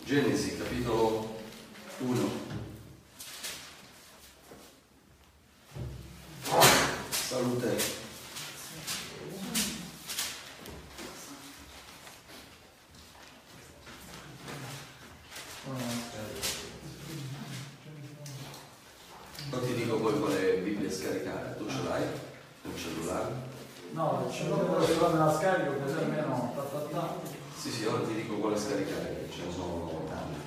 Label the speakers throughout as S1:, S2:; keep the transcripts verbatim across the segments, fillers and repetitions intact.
S1: Genesi capitolo uno. Salute. Non ti dico poi quale Bibbia scaricare, tu ce l'hai? Un cellulare?
S2: No, ce l'ho, però se me la scarico così almeno ta ta ta.
S1: Sì, sì, ora ti dico quale scaricare, ce ne sono tante.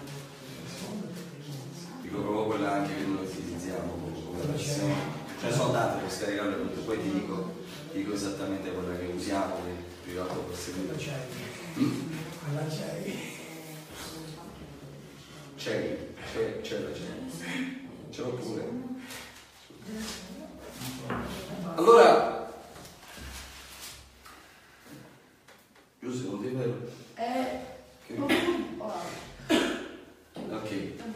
S1: Dico proprio quella anche che noi utilizziamo come versione. Ce ne sono tante per scaricarle tutte, poi ti dico, ti dico esattamente quella che usiamo nel privato per seguire.
S2: Quella c'è.
S1: C'è, c'è, c'è la c'è. Ce l'ho pure. Allora, giusto, non ti vero?
S3: Eh,
S1: Ok.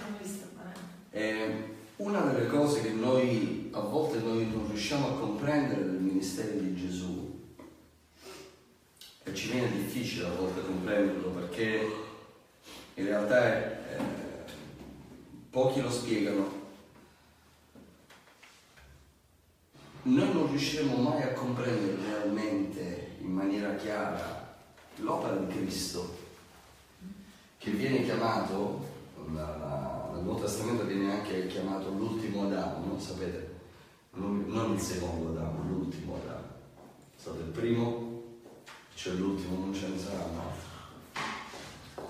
S1: Eh, una delle cose che noi a volte noi non riusciamo a comprendere del ministero di Gesù, e ci viene difficile a volte comprenderlo perché in realtà è, eh, pochi lo spiegano. Noi non riusciremo mai a comprendere realmente in maniera chiara l'opera di Cristo, che viene chiamato, nel Nuovo Testamento viene anche chiamato l'ultimo Adamo, no? Sapete? Non, non il secondo Adamo, l'ultimo Adamo. È stato il primo, c'è l'ultimo, non ce ne sarà un altro.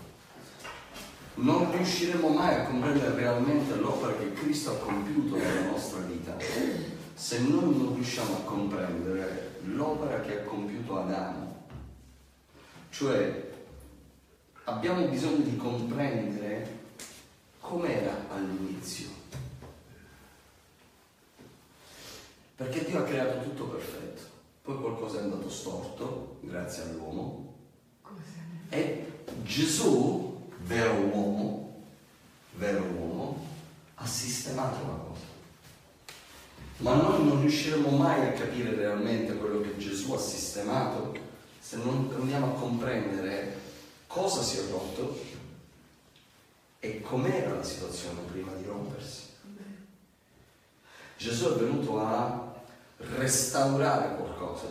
S1: Non riusciremo mai a comprendere realmente l'opera che Cristo ha compiuto nella nostra vita se noi non riusciamo a comprendere l'opera che ha compiuto Adamo. Cioè, abbiamo bisogno di comprendere com'era all'inizio. Perché Dio ha creato tutto perfetto, poi qualcosa è andato storto, grazie all'uomo, e Gesù, vero uomo, vero uomo, ha sistemato la cosa. Ma noi non riusciremo mai a capire realmente quello che Gesù ha sistemato se non andiamo a comprendere cosa si è rotto e com'era la situazione prima di rompersi. Gesù è venuto a restaurare qualcosa.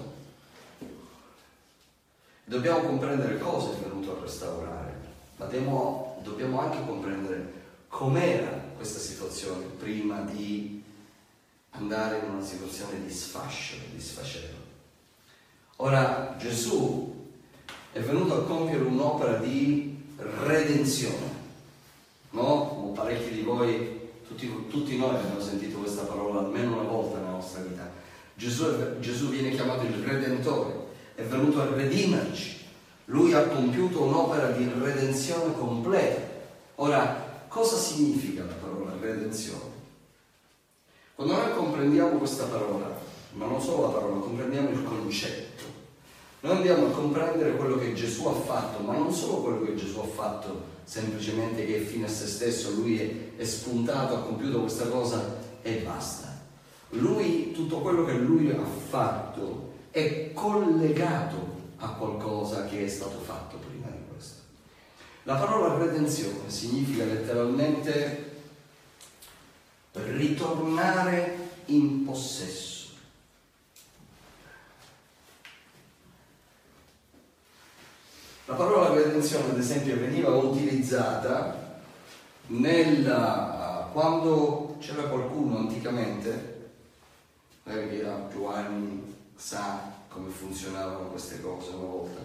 S1: Dobbiamo comprendere cosa è venuto a restaurare, ma dobbiamo, dobbiamo anche comprendere com'era questa situazione prima di andare in una situazione di sfascio, di sfacelo. Ora, Gesù è venuto a compiere un'opera di redenzione, no? Parecchi di voi, tutti, tutti noi abbiamo sentito questa parola almeno una volta nella nostra vita. Gesù, è, Gesù viene chiamato il Redentore, è venuto a redimerci. Lui ha compiuto un'opera di redenzione completa. Ora, cosa significa la parola redenzione? Quando noi comprendiamo questa parola, ma non solo la parola, comprendiamo il concetto. Noi andiamo a comprendere quello che Gesù ha fatto, ma non solo quello che Gesù ha fatto, semplicemente che è fine a se stesso, lui è, è spuntato, ha compiuto questa cosa e basta. Lui, tutto quello che lui ha fatto è collegato a qualcosa che è stato fatto prima di questo. La parola redenzione significa letteralmente ritornare in possesso. La parola redenzione, ad esempio, veniva utilizzata nella, quando c'era qualcuno anticamente, magari che era più anni, sa come funzionavano queste cose una volta,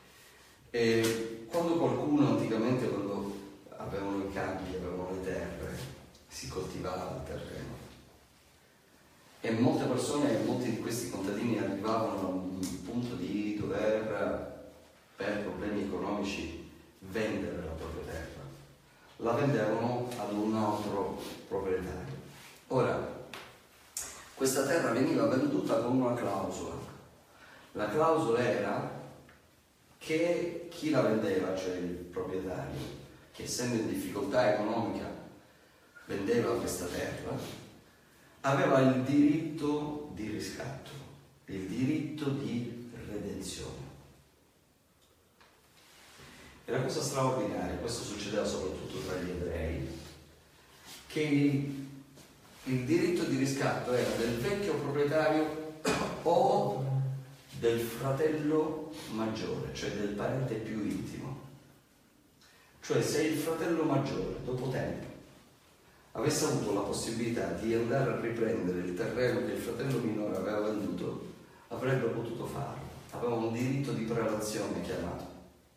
S1: e quando qualcuno anticamente, quando avevano i campi, avevano le terre, si coltivava il terreno. E molte persone, molti di questi contadini arrivavano a un punto di dover, per problemi economici, vendere la propria terra. La vendevano ad un altro proprietario. Ora, questa terra veniva venduta con una clausola. La clausola era che chi la vendeva, cioè il proprietario, che essendo in difficoltà economica vendeva questa terra, aveva il diritto di riscatto, il diritto di redenzione. E la cosa straordinaria, questo succedeva soprattutto tra gli ebrei, che il, il diritto di riscatto era del vecchio proprietario o del fratello maggiore, cioè del parente più intimo. Cioè se il fratello maggiore, dopo tempo, avesse avuto la possibilità di andare a riprendere il terreno che il fratello minore aveva venduto, avrebbe potuto farlo. Aveva un diritto di prelazione chiamato.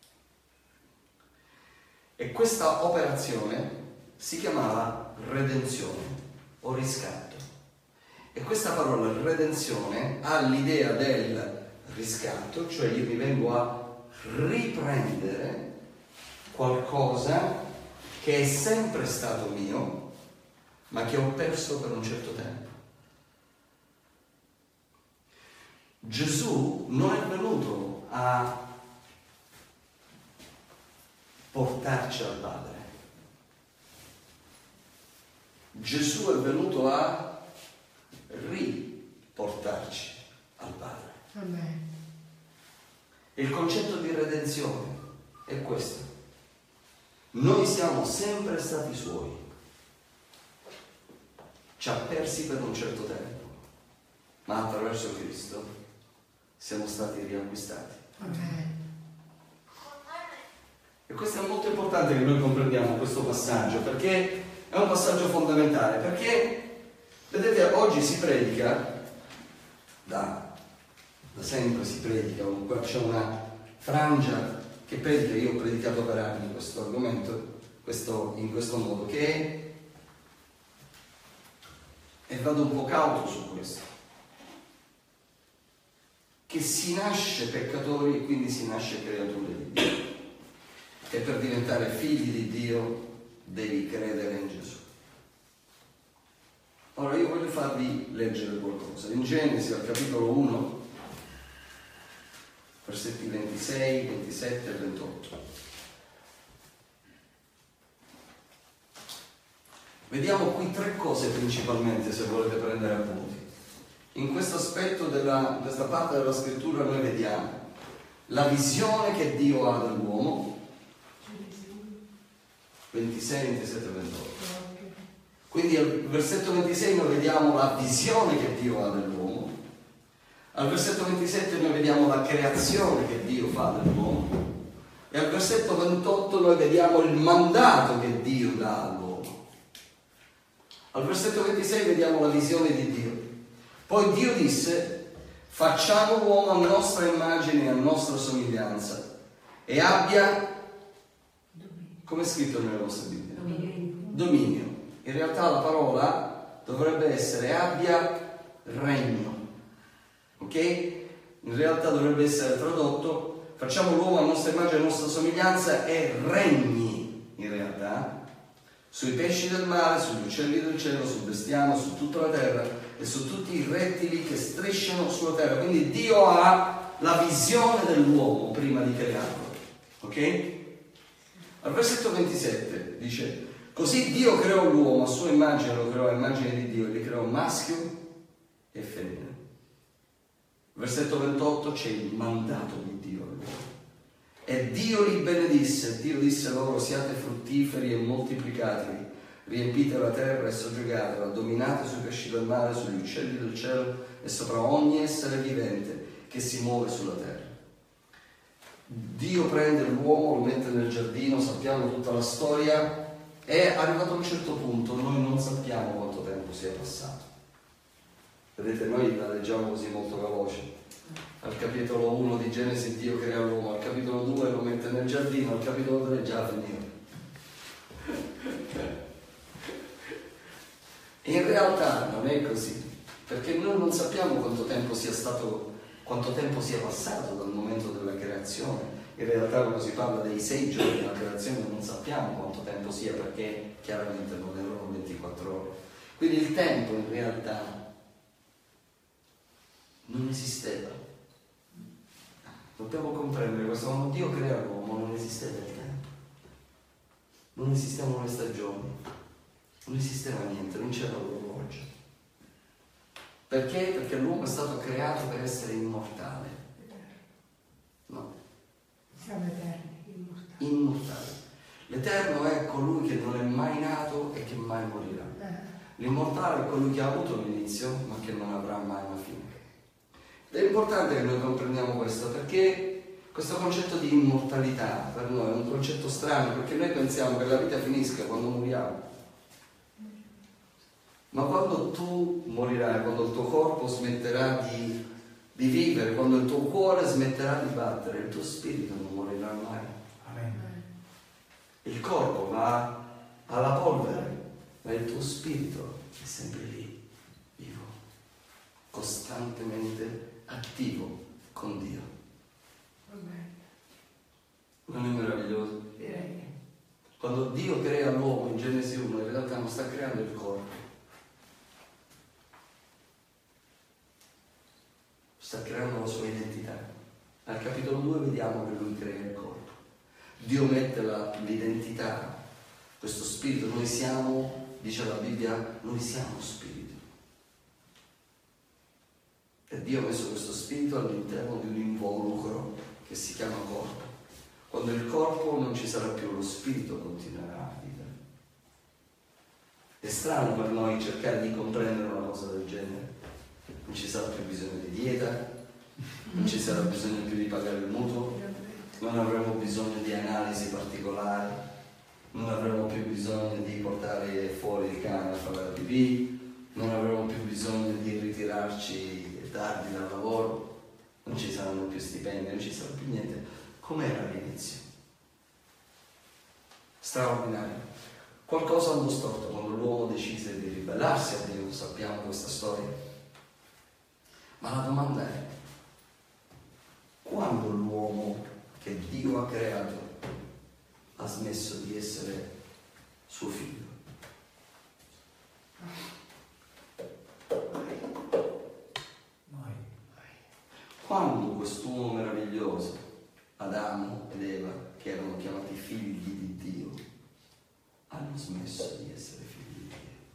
S1: E questa operazione si chiamava redenzione o riscatto. E questa parola redenzione ha l'idea del riscatto, cioè io mi vengo a riprendere qualcosa che è sempre stato mio, ma che ho perso per un certo tempo. Gesù non è venuto a portarci al Padre. Gesù è venuto a riportarci al Padre.
S3: Amen.
S1: Il concetto di redenzione è questo. Noi siamo sempre stati suoi. Ci ha persi per un certo tempo, ma attraverso Cristo siamo stati riacquistati.
S3: Amen.
S1: E questo è molto importante che noi comprendiamo questo passaggio, perché è un passaggio fondamentale, perché vedete, oggi si predica, da, da sempre si predica, c'è una frangia che predica, io ho predicato per anni questo argomento, questo, in questo modo, che e vado un po' cauto su questo, che si nasce peccatori e quindi si nasce creature di Dio, e per diventare figli di Dio devi credere in Gesù. Ora io voglio farvi leggere qualcosa in Genesi al capitolo uno, versetti ventisei, ventisette e ventotto. Vediamo qui tre cose principalmente, se volete prendere appunti. In questo aspetto della questa parte della scrittura noi vediamo la visione che Dio ha dell'uomo, ventisei, ventisette e ventotto. Quindi al versetto ventisei noi vediamo la visione che Dio ha dell'uomo, al versetto ventisette noi vediamo la creazione che Dio fa dell'uomo, e al versetto ventotto noi vediamo il mandato che Dio dà all'uomo. Al versetto ventisei vediamo la visione di Dio. Poi Dio disse: facciamo l'uomo a nostra immagine e a nostra somiglianza e abbia, come è scritto nelle vostre Bibbie? Dominio. Dominio. In realtà la parola dovrebbe essere abbia regno. Ok? In realtà dovrebbe essere tradotto: facciamo l'uomo a nostra immagine e a nostra somiglianza e regni, in realtà, sui pesci del mare, sugli uccelli del cielo, sul bestiame, su tutta la terra e su tutti i rettili che strisciano sulla terra. Quindi Dio ha la visione dell'uomo prima di crearlo. Ok? Al versetto ventisette dice: così Dio creò l'uomo a sua immagine, lo creò a immagine di Dio, e li creò maschio e femmina. Versetto ventotto c'è il mandato di Dio all'uomo. E Dio li benedisse, Dio disse loro: siate fruttiferi e moltiplicatevi, riempite la terra e soggiogatela, dominate sui pesci del mare, sugli uccelli del cielo e sopra ogni essere vivente che si muove sulla terra. Dio prende l'uomo, lo mette nel giardino, sappiamo tutta la storia, e arrivato a un certo punto noi non sappiamo quanto tempo sia passato. Vedete, noi la leggiamo così molto veloce. Al capitolo uno di Genesi Dio crea l'uomo, al capitolo due lo mette nel giardino, al capitolo tre già finito. In realtà non è così, perché noi non sappiamo quanto tempo sia stato, quanto tempo sia passato dal momento della creazione. In realtà quando si parla dei sei giorni della creazione non sappiamo quanto tempo sia, perché chiaramente non erano ventiquattro ore. Quindi il tempo in realtà non esisteva. Dobbiamo comprendere questo: quando Dio crea l'uomo non esisteva il tempo, non esistevano le stagioni, non esisteva niente, non c'era l'orologio. Perché? Perché l'uomo è stato creato per essere immortale. No.
S3: Siamo eterni, immortali.
S1: immortali. L'Eterno è colui che non è mai nato e che mai morirà. L'immortale è colui che ha avuto un inizio ma che non avrà mai una fine. Ed è importante che noi comprendiamo questo, perché questo concetto di immortalità per noi è un concetto strano, perché noi pensiamo che la vita finisca quando moriamo. Ma quando tu morirai, quando il tuo corpo smetterà di, di vivere, quando il tuo cuore smetterà di battere, il tuo spirito non morirà mai.
S2: Amen.
S1: Il corpo va alla polvere, ma il tuo spirito è sempre lì, vivo, costantemente attivo con Dio. Non è meraviglioso? Quando Dio crea l'uomo in Genesi uno, in realtà non sta creando il corpo, sta creando la sua identità. Al capitolo due vediamo che lui crea il corpo. Dio mette la, l'identità, questo spirito. Noi siamo, dice la Bibbia, noi siamo spirito. E Dio ha messo questo spirito all'interno di un involucro che si chiama corpo. Quando il corpo non ci sarà più, lo spirito continuerà a vivere. È strano per noi cercare di comprendere una cosa del genere. Non ci sarà più bisogno di dieta, non ci sarà bisogno più di pagare il mutuo, non avremo bisogno di analisi particolari, non avremo più bisogno di portare fuori il cane a fare la pipì, non avremo più bisogno di ritirarci tardi dal lavoro, non ci saranno più stipendi, non ci sarà più niente. Com'era all'inizio? Straordinario. Qualcosa andò storto quando l'uomo decise di ribellarsi a Dio, sappiamo questa storia. Ma la domanda è, quando l'uomo che Dio ha creato ha smesso di essere suo figlio?
S2: Mai.
S1: Quando quest'uomo meraviglioso, Adamo ed Eva, che erano chiamati figli di Dio, hanno smesso di essere figli di Dio?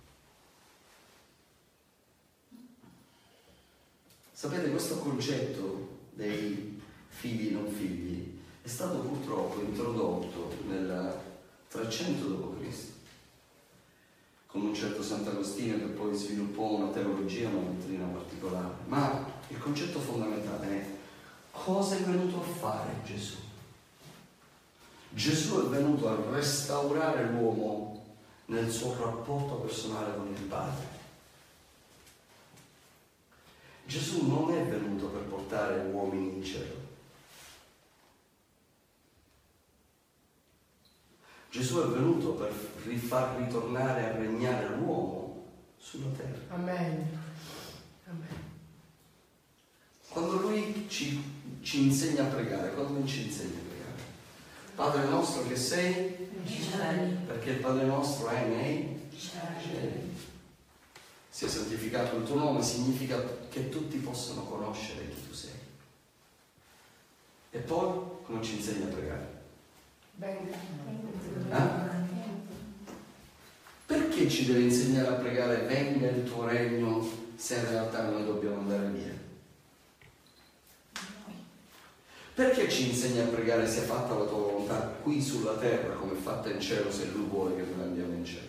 S1: Sapete, questo concetto dei figli e non figli è stato purtroppo introdotto nel trecento dopo Cristo con un certo Sant'Agostino, che poi sviluppò una teologia, una dottrina particolare. Ma il concetto fondamentale è: cosa è venuto a fare Gesù? Gesù è venuto a restaurare l'uomo nel suo rapporto personale con il Padre. Gesù non è venuto per portare uomini in cielo. Gesù è venuto per far ritornare a regnare l'uomo sulla terra.
S3: Amen. Amen.
S1: Quando Lui ci, ci insegna a pregare, quando ci insegna a pregare? Padre nostro che sei, perché il Padre nostro è nei cieli. Sia santificato il tuo nome, significa che tutti possano conoscere chi tu sei. E poi, come ci insegna a pregare? Eh? Perché ci deve insegnare a pregare venga il tuo regno se in realtà noi dobbiamo andare via? Perché ci insegna a pregare sia fatta la tua volontà qui sulla terra come è fatta in cielo, se Lui vuole che noi andiamo in cielo?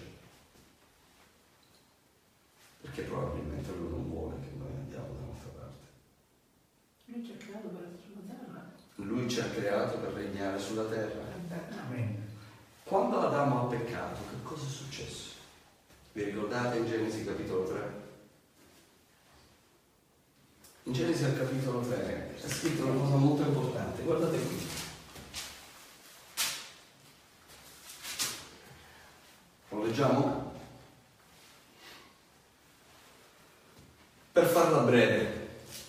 S1: Perché probabilmente Lui non vuole che noi andiamo da un'altra parte.
S3: Lui ci ha creato per essere sulla terra.
S1: Lui ci ha creato per regnare sulla terra.
S2: Amen.
S1: Quando Adamo ha peccato, che cosa è successo? Vi ricordate in Genesi capitolo tre? In Genesi al capitolo tre è scritto una cosa molto importante. Guardate qui. Lo leggiamo? Per farla breve,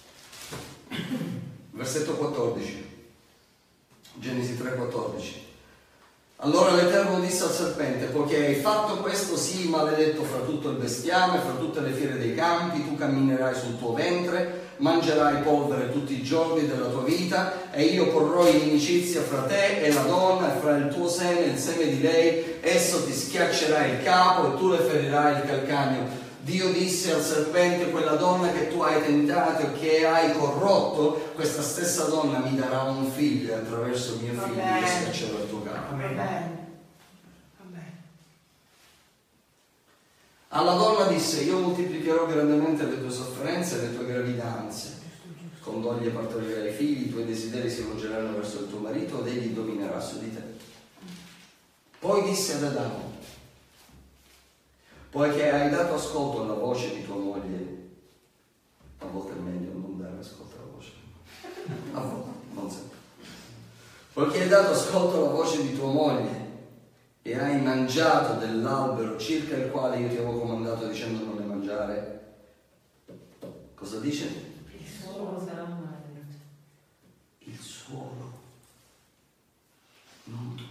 S1: versetto quattordici, Genesi tre quattordici. Allora l'Eterno disse al serpente: poiché hai fatto questo, sii maledetto fra tutto il bestiame, fra tutte le fiere dei campi, tu camminerai sul tuo ventre, mangerai polvere tutti i giorni della tua vita, e io porrò inimicizia fra te e la donna, e fra il tuo seme e il seme di lei, esso ti schiaccerà il capo e tu le ferirai il calcagno. Dio disse al serpente: quella donna che tu hai tentato e che hai corrotto, questa stessa donna mi darà un figlio, e attraverso il mio figlio io schiaccerò il tuo capo.
S3: Amen.
S1: Alla donna disse: io moltiplicherò grandemente le tue sofferenze e le tue gravidanze. Con doglie partorirai figli, i tuoi desideri si volgeranno verso il tuo marito ed egli dominerà su di te. Poi disse ad Adamo: poiché hai dato ascolto alla voce di tua moglie, a volte è meglio non dare ascolto alla voce, a volte, non sempre. Poiché hai dato ascolto alla voce di tua moglie e hai mangiato dell'albero circa il quale io ti avevo comandato dicendo non ne mangiare, cosa dice?
S3: Il suolo sarà maledetto.
S1: Il suolo, non tu.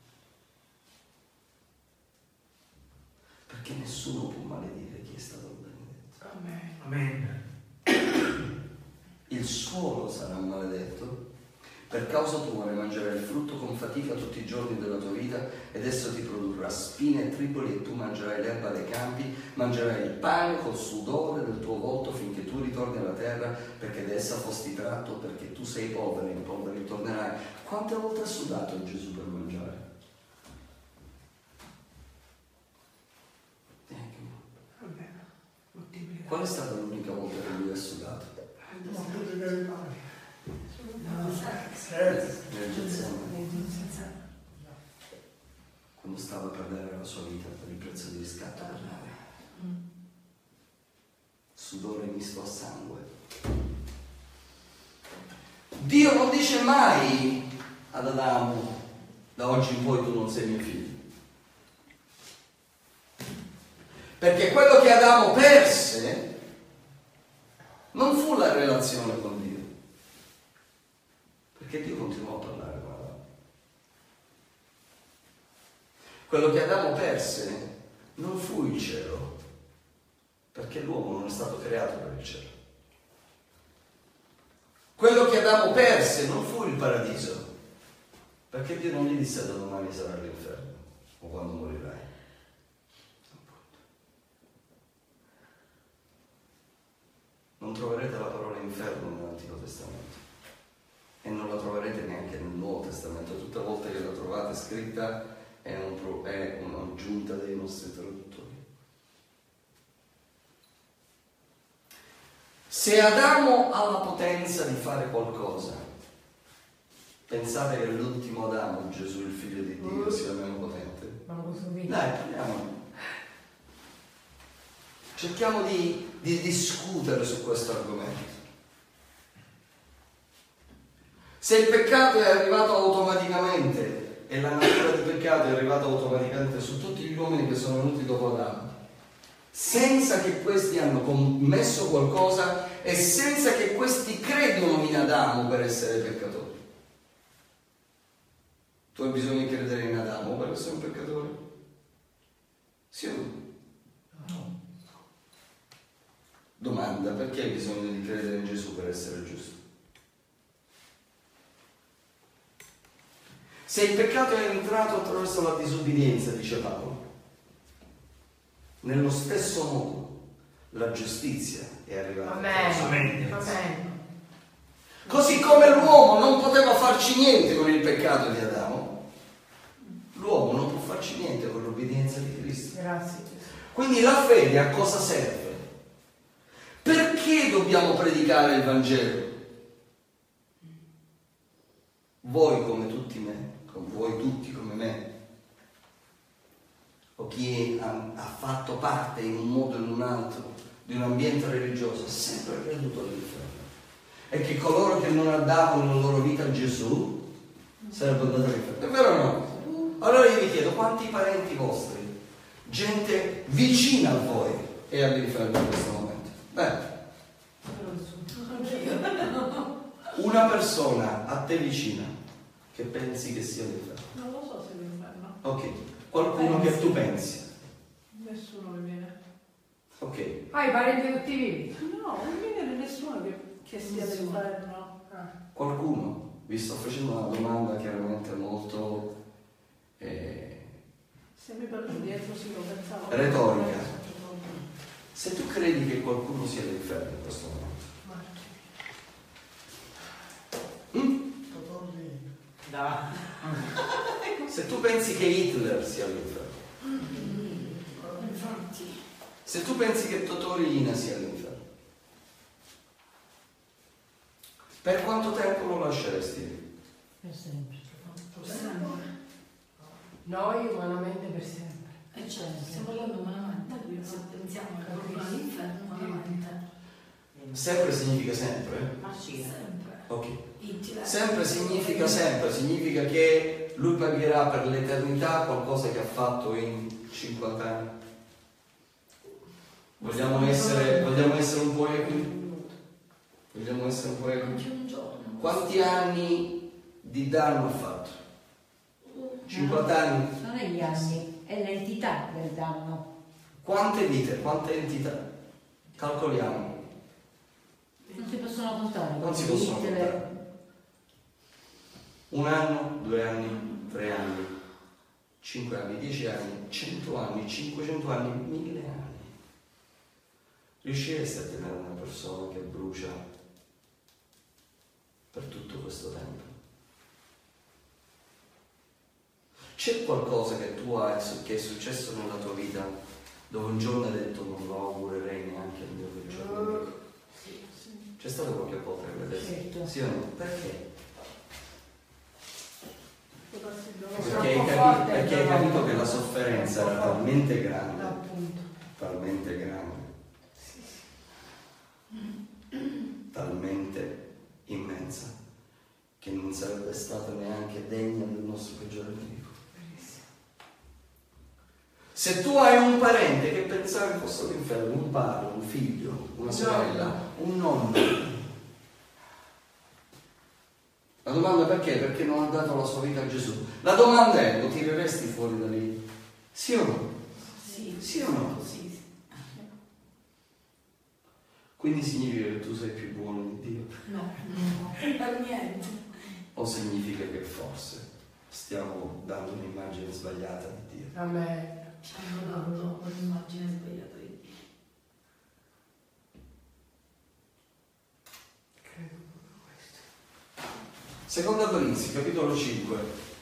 S1: Perché nessuno può maledire chi è stato benedetto.
S3: Amen.
S2: Amen.
S1: Il suolo sarà maledetto. Per causa tua ne mangerai il frutto con fatica tutti i giorni della tua vita, ed esso ti produrrà spine e tripoli, e tu mangerai l'erba dei campi, mangerai il pane col sudore del tuo volto finché tu ritorni alla terra, perché da essa fosti tratto, perché tu sei povero e in polvere ritornerai. Quante volte ha sudato Gesù per mangiare? Neanche una. Qual è stata l'unica volta che lui ha sudato? Nel Getsemani, quando stava per dare la sua vita per il prezzo di riscatto per noi. Sudore misto a sangue. Dio non dice mai ad Adamo: da oggi in poi tu non sei mio figlio. Perché quello che Adamo perse non fu la relazione con Dio. Perché Dio continuò a parlare con Adamo. Quello che Adamo perse non fu il cielo, perché l'uomo non è stato creato per il cielo. Quello che Adamo perse non fu il paradiso, perché Dio non gli disse da domani sarà l'inferno o quando morirai. Non troverete la parola inferno nell'Antico Testamento. E non la troverete neanche nel Nuovo Testamento. Tutte le volte che la trovate scritta è, un, è un'aggiunta dei nostri traduttori. Se Adamo ha la potenza di fare qualcosa, pensate che l'ultimo Adamo, Gesù il figlio di Dio, sia meno potente?
S3: Ma lo posso dire?
S1: Dai, parliamo. Cerchiamo di, di discutere su questo argomento. Se il peccato è arrivato automaticamente e la natura di peccato è arrivata automaticamente su tutti gli uomini che sono venuti dopo Adamo, senza che questi hanno commesso qualcosa e senza che questi credono in Adamo per essere peccatori. Tu hai bisogno di credere in Adamo per essere un peccatore? Sì o no?
S2: No.
S1: Domanda: perché hai bisogno di credere in Gesù per essere giusto? Se il peccato è entrato attraverso la disubbidienza, dice Paolo, nello stesso modo la giustizia è arrivata attraverso l'obbedienza.
S3: Amen.
S1: Così come l'uomo non poteva farci niente con il peccato di Adamo, l'uomo non può farci niente con l'obbedienza di Cristo.
S3: Grazie.
S1: Quindi la fede a cosa serve? Perché dobbiamo predicare il Vangelo? Voi come tutti me, con voi tutti come me, o chi ha, ha fatto parte in un modo o in un altro di un ambiente religioso, ha sempre creduto all'inferno. E che coloro che non davano la loro vita a Gesù sarebbero andati all'inferno. È vero o no? Allora io vi chiedo: quanti parenti vostri, gente vicina a voi, è all'inferno in questo momento? Beh, una persona a te vicina che pensi che sia all'inferno.
S3: Non lo so se è l'inferno.
S1: Ok, qualcuno che tu pensi.
S3: Nessuno mi viene.
S1: Ok,
S3: Ah, i parenti tutti vivi? No, non mi viene nessuno che, che sia all'inferno. Ah.
S1: qualcuno. Vi sto facendo una domanda chiaramente molto eh,
S3: Se mi perdo dietro sì lo pensavo.
S1: retorica. Se tu credi che qualcuno sia all'inferno in questo momento, mm?
S2: No.
S1: Se tu pensi che Hitler sia all'inferno, se tu pensi che Totò Riina sia all'inferno, per quanto tempo lo lasceresti lì?
S4: Per sempre.
S3: Per sempre.
S4: Noi umanamente per sempre.
S5: E cioè, stiamo parlando umanamente, quindi se pensiamo proprio all'inferno, umanamente.
S1: Sempre significa sempre?
S5: Ma sì, sempre.
S1: Ok.
S5: Hitler.
S1: Sempre significa sempre, significa che lui pagherà per l'eternità qualcosa che ha fatto in cinquanta anni. Vogliamo essere, vogliamo essere un po' equi? Vogliamo essere un po' equi?
S5: Anche un giorno.
S1: Quanti anni di danno ha fatto? cinquanta anni?
S4: Non è gli anni, è l'entità del danno.
S1: Quante vite, quante entità? Calcoliamo.
S4: Non si possono contare.
S1: Non si
S4: quindi
S1: possono
S4: Hitler-
S1: contare. Un anno, due anni, tre anni, cinque anni, dieci anni, cento anni, cinquecento anni, mille anni. Riusciresti a tenere una persona che brucia per tutto questo tempo? C'è qualcosa che tu hai, che è successo nella tua vita dove un giorno hai detto non lo augurerei neanche al mio peggiore nemico? C'è stato qualche volta che vedete?
S4: Certo.
S1: Sì o no? Perché?
S4: È
S1: Perché hai,
S4: troppo
S1: capi-
S4: forte
S1: perché
S4: il
S1: hai capito
S4: dolore.
S1: che la sofferenza
S4: Troppo
S1: era
S4: forte.
S1: talmente grande,
S4: Appunto.
S1: talmente grande, talmente immensa, che non sarebbe stata neanche degna del nostro peggiore nemico. Se tu hai un parente che pensavi fosse all'inferno, un padre, un figlio, una sorella, un nonno, la domanda è perché? Perché non ha dato la sua vita a Gesù. La domanda è: lo tireresti fuori da lì? Sì o no?
S5: Sì,
S1: Sì o no?
S5: sì, sì.
S1: Quindi significa che tu sei più buono di Dio?
S5: No, no, per niente.
S1: O significa che forse stiamo dando un'immagine sbagliata di Dio?
S4: A me.
S5: Ci hanno dato un'immagine sbagliata di Dio.
S4: Credo proprio questo.
S1: Seconda Corinzi, capitolo cinque.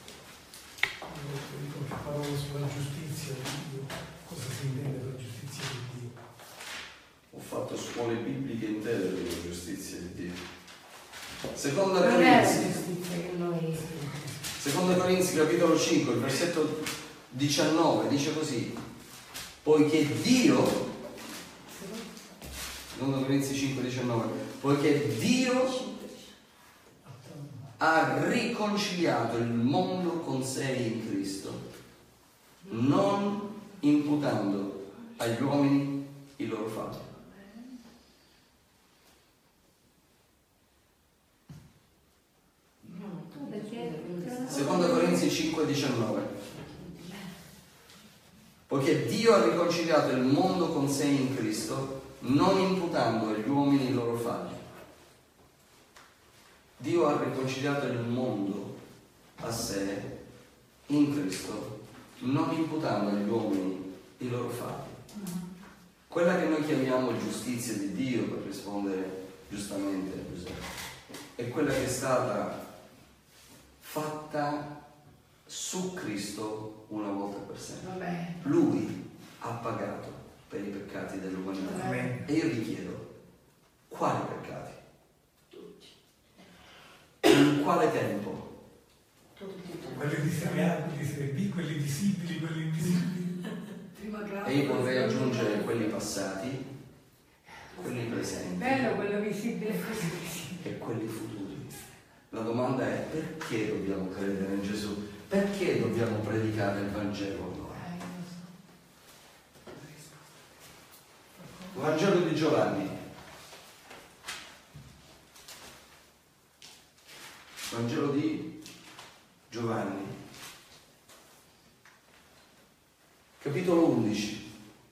S2: Dico parole sulla giustizia di Dio. Cosa si intende per giustizia di Dio?
S1: Ho fatto scuole bibliche intere per la giustizia di Dio. Seconda
S4: Non è la
S1: Corinzi,
S4: giustizia che noi.
S1: Seconda Corinzi, capitolo cinque, il versetto diciannove, dice così: poiché Dio, Seconda Corinzi cinque, diciannove, poiché Dio ha riconciliato il mondo con sé in Cristo, non imputando agli uomini i loro fatti. Seconda Corinzi cinque, diciannove. Poiché Dio ha riconciliato il mondo con sé in Cristo, non imputando agli uomini i loro falli. Dio ha riconciliato il mondo a sé in Cristo, non imputando agli uomini i loro falli. Quella che noi chiamiamo giustizia di Dio, per rispondere giustamente a Giuseppe, è quella che è stata fatta su Cristo una volta per sempre.
S4: Vabbè.
S1: Lui ha pagato per i peccati dell'umanità.
S2: Amen.
S1: E io vi chiedo, quali peccati?
S5: Tutti.
S1: In quale tempo?
S5: Tutti, tutti.
S2: Quelli di serie A, quelli di serie B, quelli visibili, quelli invisibili.
S5: Prima grado.
S1: E io vorrei aggiungere quelli passati, quelli
S4: È
S1: presenti
S4: bello quello visibile così.
S1: e quelli futuri. La domanda è: perché dobbiamo credere in Gesù? Perché dobbiamo predicare il Vangelo allora?
S4: Eh, non so.
S1: Vangelo di Giovanni. Vangelo di Giovanni. Capitolo undici.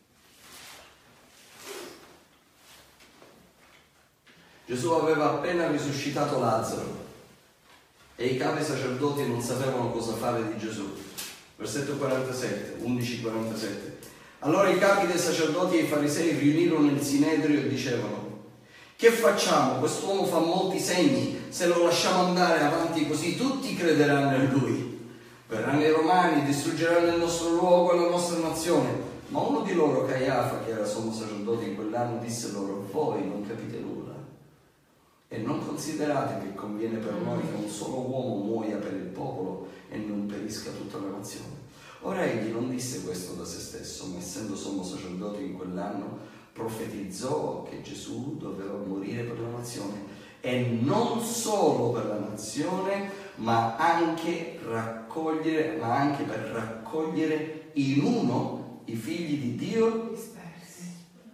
S1: Gesù aveva appena risuscitato Lazzaro e i capi sacerdoti non sapevano cosa fare di Gesù. Versetto quarantasette, undici quarantasette. Allora i capi dei sacerdoti e i farisei riunirono il sinedrio e dicevano: che facciamo? Quest'uomo fa molti segni, se lo lasciamo andare avanti così tutti crederanno in lui. Verranno i romani, distruggeranno il nostro luogo e la nostra nazione. Ma uno di loro, Caiafa, che era sommo sacerdote in quell'anno, disse loro: voi non capite nulla e non considerate che conviene per noi che un solo uomo muoia per il popolo e non perisca tutta la nazione. Ora egli non disse questo da se stesso, ma essendo sommo sacerdote in quell'anno profetizzò che Gesù doveva morire per la nazione, e non solo per la nazione, ma anche raccogliere, ma anche per raccogliere in uno i figli di Dio
S4: dispersi.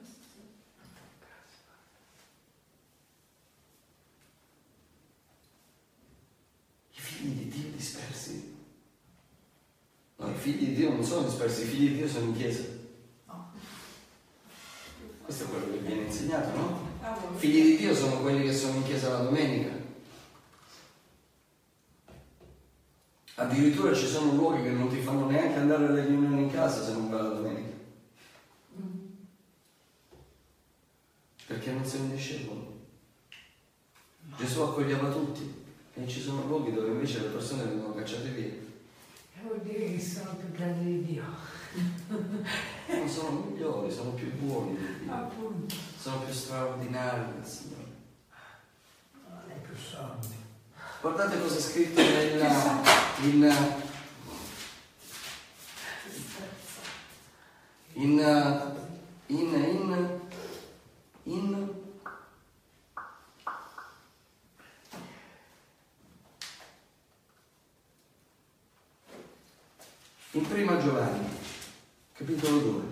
S1: I figli di Dio dispersi. No, i figli di Dio non sono dispersi, i figli di Dio sono in chiesa. Questo è quello che viene insegnato, no? I figli di Dio sono quelli che sono in chiesa la domenica. Addirittura ci sono luoghi che non ti fanno neanche andare alle riunioni in casa se non vai la domenica. Perché non sei un discepolo. Gesù accoglieva tutti e ci sono luoghi dove invece le persone vengono cacciate via.
S4: Vuol dire che sono più grandi di Dio.
S1: Non sono migliori, sono più buoni di Dio.
S4: Appunto.
S1: Sono più straordinari del Signore.
S2: Non è più santi.
S1: Guardate cosa è scritto nella, in, in, in, in, in, in Prima Giovanni, capitolo due.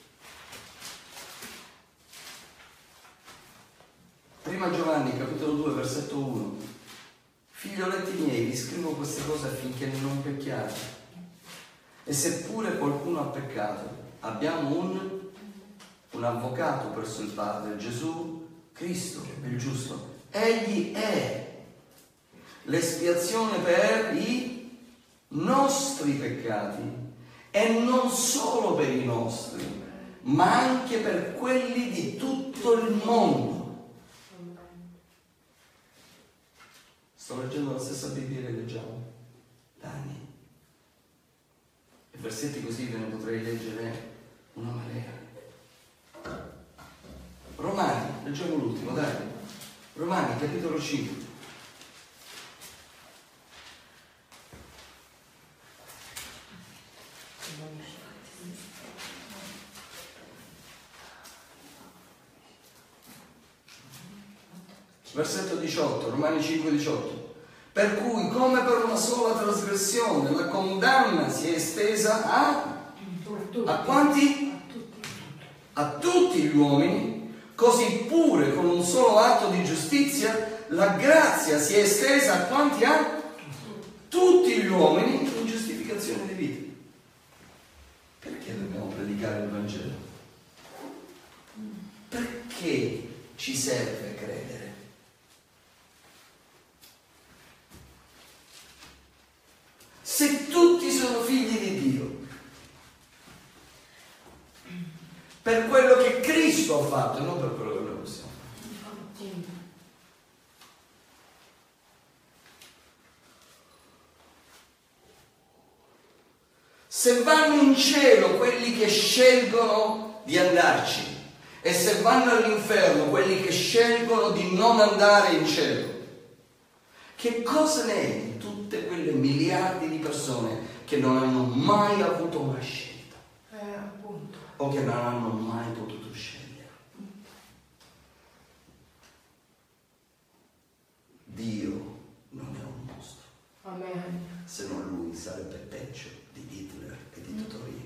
S1: Prima Giovanni, capitolo due, versetto uno. Figlioletti miei, vi scrivo queste cose affinché non pecchiate. E seppure qualcuno ha peccato, abbiamo un, un avvocato presso il Padre, Gesù Cristo, il giusto. Egli è l'espiazione per i nostri peccati, e non solo per i nostri, ma anche per quelli di tutto il mondo. Sto leggendo la stessa Bibbia che leggiamo da anni. E versetti così ve ne potrei leggere una marea. Romani, leggiamo l'ultimo, dai. Romani, capitolo cinque. Versetto diciotto, Romani cinque diciotto. Per cui, come per una sola trasgressione, la condanna si è estesa a, a quanti? A tutti gli uomini, così pure con un solo atto di giustizia la grazia si è estesa a quanti? A tutti gli uomini in giustificazione di vita. Perché dobbiamo predicare il Vangelo? Perché ci serve credere? Se tutti sono figli di Dio, per quello che Cristo ha fatto e non per quello che noi possiamo fare. Se vanno in cielo quelli che scelgono di andarci, e se vanno all'inferno quelli che scelgono di non andare in cielo, che cosa ne è di tutte quelle miliardi di persone che non hanno mai avuto una scelta?
S4: Eh, appunto.
S1: O che non hanno mai potuto scegliere? Dio non è un mostro.
S4: Amen.
S1: Se non lui sarebbe peggio di Hitler e di Totorina.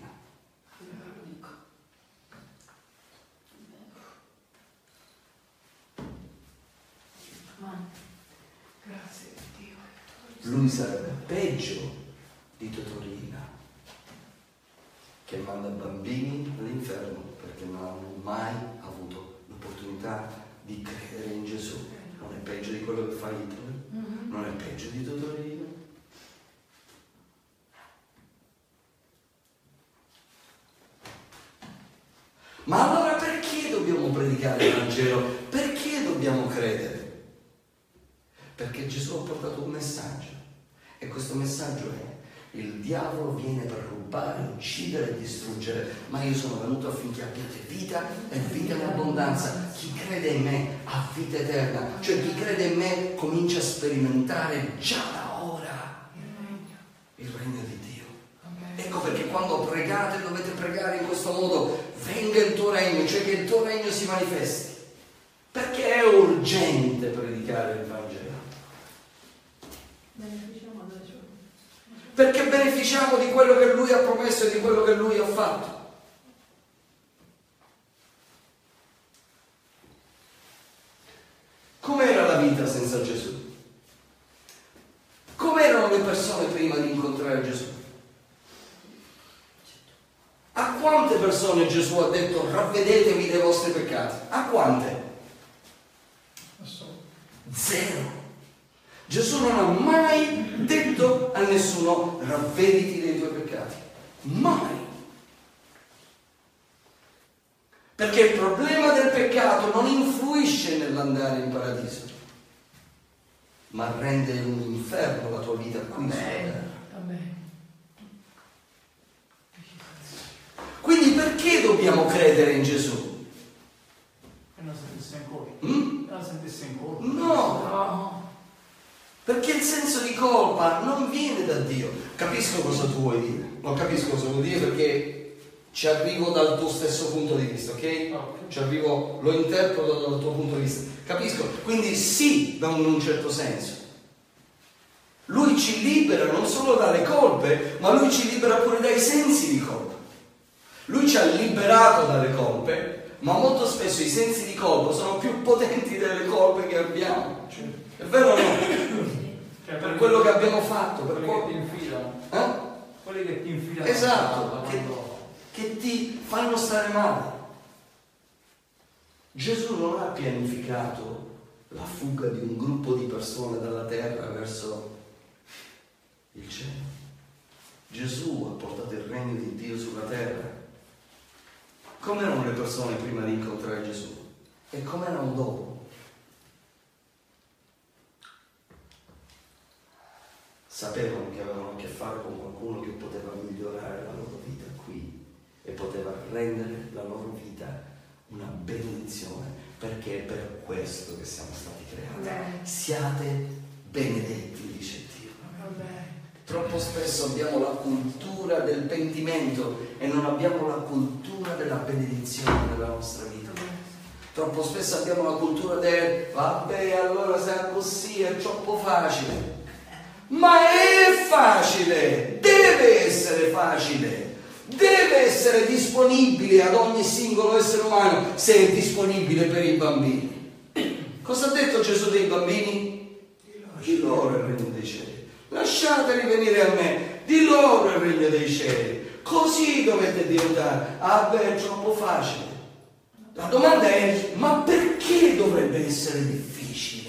S4: Grazie a Dio.
S1: Lui sarebbe peggio di Totorina, che manda bambini all'inferno perché non hanno mai avuto l'opportunità di credere in Gesù. Non è peggio di quello che fa Hitler,
S4: Mm-hmm.
S1: non è peggio di Totorina. Ma allora perché dobbiamo predicare il Vangelo? Perché dobbiamo credere? Perché Gesù ha portato un messaggio, e questo messaggio è: il diavolo viene per rubare, uccidere e distruggere, ma io sono venuto affinché abbiate vita e vita in abbondanza. Chi crede in me ha vita eterna, cioè chi crede in me comincia a sperimentare già da ora il regno di Dio. Ecco perché quando pregate dovete pregare in questo modo: venga il tuo regno, cioè che il tuo regno si manifesti. Perché è urgente predicare il Vangelo? Perché beneficiamo di quello che Lui ha promesso e di quello che Lui ha fatto. Com'era la vita senza Gesù? Com'erano le persone prima di incontrare Gesù? A quante persone Gesù ha detto: ravvedetevi dei vostri peccati? A quante? Zero. Gesù non ha mai detto a nessuno: ravvediti dei tuoi peccati. Mai. Perché il problema del peccato non influisce nell'andare in paradiso, ma rende un inferno la tua vita qui sulla terra. Quindi perché dobbiamo credere in Gesù?
S6: E non sentisse in colpa.
S1: Mm?
S6: Non sentisse in colpa.
S1: No. no. Perché il senso di colpa non viene da Dio. Capisco cosa tu vuoi dire. Non capisco cosa vuoi dire perché ci arrivo dal tuo stesso punto di vista, ok?
S6: Okay.
S1: Ci arrivo, lo interpreto dal tuo punto di vista. Capisco? Quindi sì, da un, in un certo senso. Lui ci libera non solo dalle colpe, ma Lui ci libera pure dai sensi di colpa. Lui ci ha liberato dalle colpe, ma molto spesso i sensi di colpa sono più potenti delle colpe che abbiamo. È vero o no?
S6: Cioè,
S1: Per quello che abbiamo fatto, per
S6: quelli
S1: quello
S6: che ti infilano.
S1: Eh?
S6: Quelli che ti infilano.
S1: Esatto, che, che ti fanno stare male. Gesù non ha pianificato la fuga di un gruppo di persone dalla terra verso il cielo. Gesù ha portato il regno di Dio sulla terra. Come erano le persone prima di incontrare Gesù? E come erano dopo? Sapevano che avevano a che fare con qualcuno che poteva migliorare la loro vita qui e poteva rendere la loro vita una benedizione, perché è per questo che siamo stati creati.
S4: Amen.
S1: Siate benedetti, dice Dio.
S4: Amen.
S1: Troppo spesso abbiamo la cultura del pentimento e non abbiamo la cultura della benedizione nella nostra vita. Troppo spesso abbiamo la cultura del vabbè, allora se è così è troppo facile. Ma è facile, deve essere facile, deve essere disponibile ad ogni singolo essere umano se è disponibile per i bambini. Cosa ha detto Gesù dei bambini? Di loro il regno dei cieli. Lasciateli venire a me, di loro il regno dei cieli. Così dovete diventare. Ah beh, è troppo facile. La domanda è: ma perché dovrebbe essere difficile?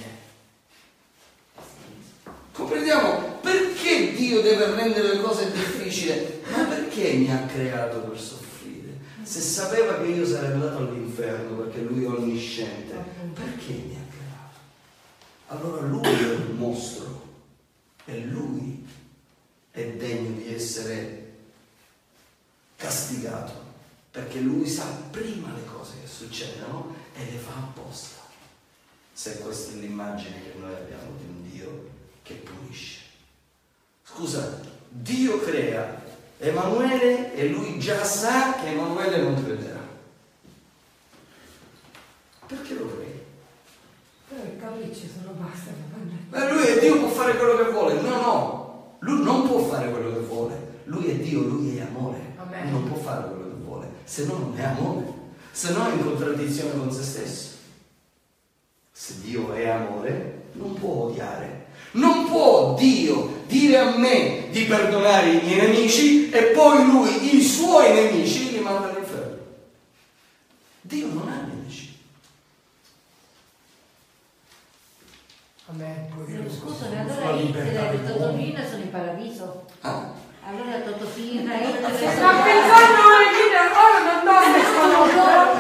S1: Comprendiamo perché Dio deve rendere le cose difficili? Ma perché mi ha creato per soffrire? Se sapeva che io sarei andato all'inferno perché Lui è onnisciente, perché mi ha creato? Allora Lui è un mostro e Lui è degno di essere castigato, perché Lui sa prima le cose che succedono e le fa apposta. Se questa è l'immagine che noi abbiamo di un Dio che punisce. Scusa, Dio crea Emanuele e Lui già sa che Emanuele non crederà. Perché lo crei?
S4: Però i capricci sono basta.
S1: Ma Lui è Dio, può fare quello che vuole. No, no, Lui non può fare quello che vuole. Lui è Dio, Lui è amore.
S4: Amen.
S1: Non può fare quello che vuole, se no non è amore, se no è in contraddizione con se stesso. Se Dio è amore, non può odiare. Non può Dio dire a me di perdonare i miei nemici e poi Lui i suoi nemici li manda all'inferno. Dio non ha nemici.
S4: Amen.
S5: Scusami, allora Hitler e Totofino sono in paradiso?
S1: Ah?
S5: Allora Totofino e
S4: Sta pensando alle vite, ora non donne sono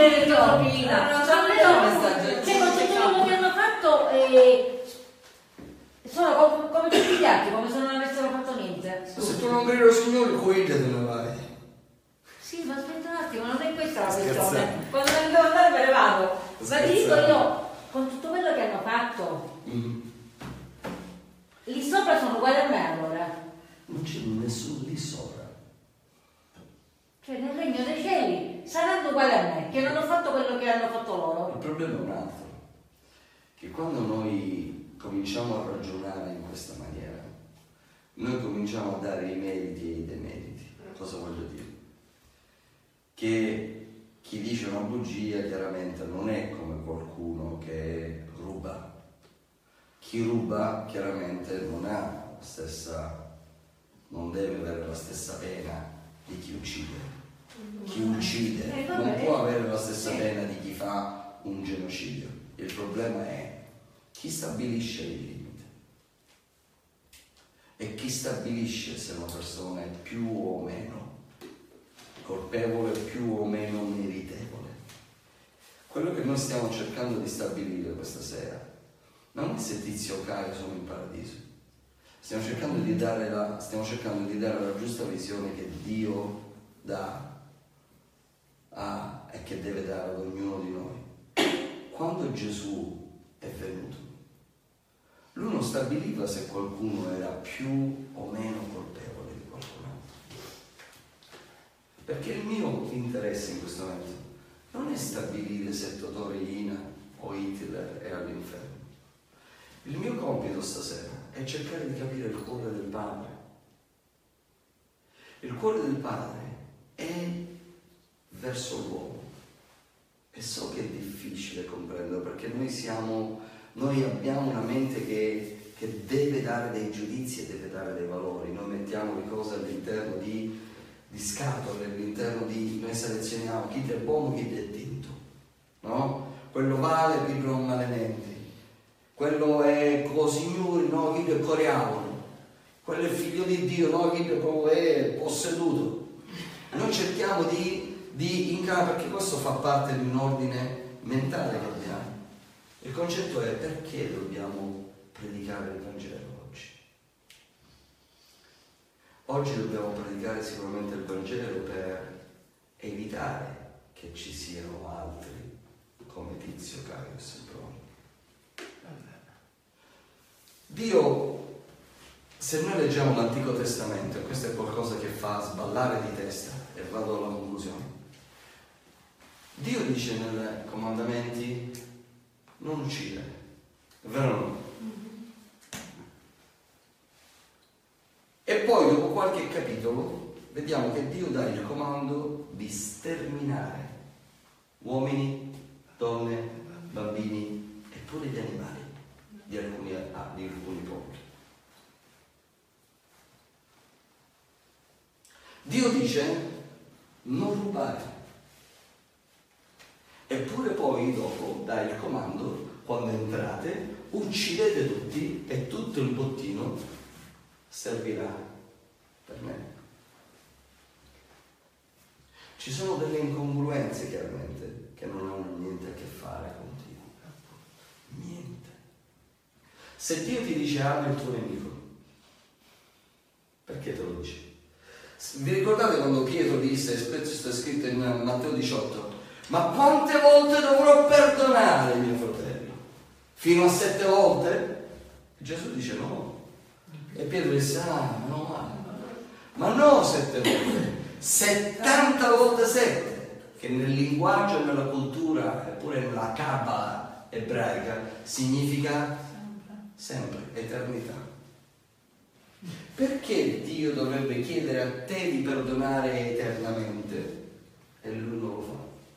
S4: vedere Teopina.
S5: No,
S4: C'è un messaggio.
S5: C'è tutto quello che hanno fatto e sono come, come tutti gli altri, come se non avessero fatto niente.
S1: Se tu non credi al Signore, cuida te ne vai.
S5: Sì, ma aspetta un attimo, non è questa la
S1: Scherzate.
S5: questione. Quando me ne devo andare me ne vado. Ma ti dico
S1: Scherzate.
S5: io, con tutto quello che hanno fatto,
S1: Mm.
S5: lì sopra sono uguali a me allora.
S1: Non c'è nessuno lì sopra.
S5: Cioè nel regno dei cieli saranno uguali a me, che non ho fatto quello che hanno fatto
S1: Il
S5: loro.
S1: problema è un altro, che quando noi cominciamo a ragionare in questa maniera, noi cominciamo a dare i meriti e i demeriti. Cosa voglio dire? Che chi dice una bugia chiaramente non è come qualcuno che ruba. Chi ruba chiaramente non ha la stessa, non deve avere la stessa pena di chi uccide. Chi uccide
S5: Eh,
S1: non
S5: vabbè.
S1: può avere la stessa
S5: Sì.
S1: pena di chi fa un genocidio. Il problema è chi stabilisce il limite e chi stabilisce se una persona è più o meno colpevole, più o meno meritevole. Quello che noi stiamo cercando di stabilire questa sera non è se Tizio o Caio sono in paradiso. Stiamo cercando di dare la, stiamo cercando di dare la giusta visione che Dio dà a, e che deve dare ad ognuno di noi. Quando Gesù è venuto, lui non stabiliva se qualcuno era più o meno colpevole di qualcun altro. Perché il mio interesse in questo momento non è stabilire se Totò Riina o Hitler è all'inferno. Il mio compito stasera è cercare di capire il cuore del Padre. Il cuore del Padre è verso l'uomo. E so che è difficile comprendere perché noi siamo, noi abbiamo una mente che, che deve dare dei giudizi e deve dare dei valori. Noi mettiamo le cose all'interno di, di scatole, all'interno di, noi selezioniamo chi è buono, chi è tinto, no? Quello vale, chi non maledenti. Quello è cosignore, no? Chi è coriavolo. Quello è figlio di Dio, no? Chi è posseduto. Noi cerchiamo di di incarnare, perché questo fa parte di un ordine mentale che abbiamo. Il concetto è: perché dobbiamo predicare il Vangelo oggi? Oggi dobbiamo predicare sicuramente il Vangelo per evitare che ci siano altri come Tizio, Caio e Semproni. Dio, se noi leggiamo l'Antico Testamento, e questo è qualcosa che fa sballare di testa, e vado alla conclusione, Dio dice nei comandamenti: non uccidere, è vero o no? E poi dopo qualche capitolo vediamo che Dio dà il comando di sterminare uomini, donne, bambini e pure gli animali di alcuni, ah, di alcuni popoli. Dio dice: non rubare. Eppure poi dopo dà il comando: quando entrate uccidete tutti e tutto il bottino servirà per me. Ci sono delle incongruenze chiaramente che non hanno niente a che fare con Dio. Niente. Se Dio ti dice ama il tuo nemico, perché te lo dice? Vi ricordate quando Pietro disse, spesso è scritto in Matteo diciotto: ma quante volte dovrò perdonare il mio fratello? Fino a sette volte? Gesù dice no. E Pietro disse: ah, no, ma, ma no sette volte, settanta volte sette, che nel linguaggio e nella cultura, eppure nella Kabbalah ebraica, significa sempre, eternità. Perché Dio dovrebbe chiedere a te di perdonare eternamente e Lui non lo fa?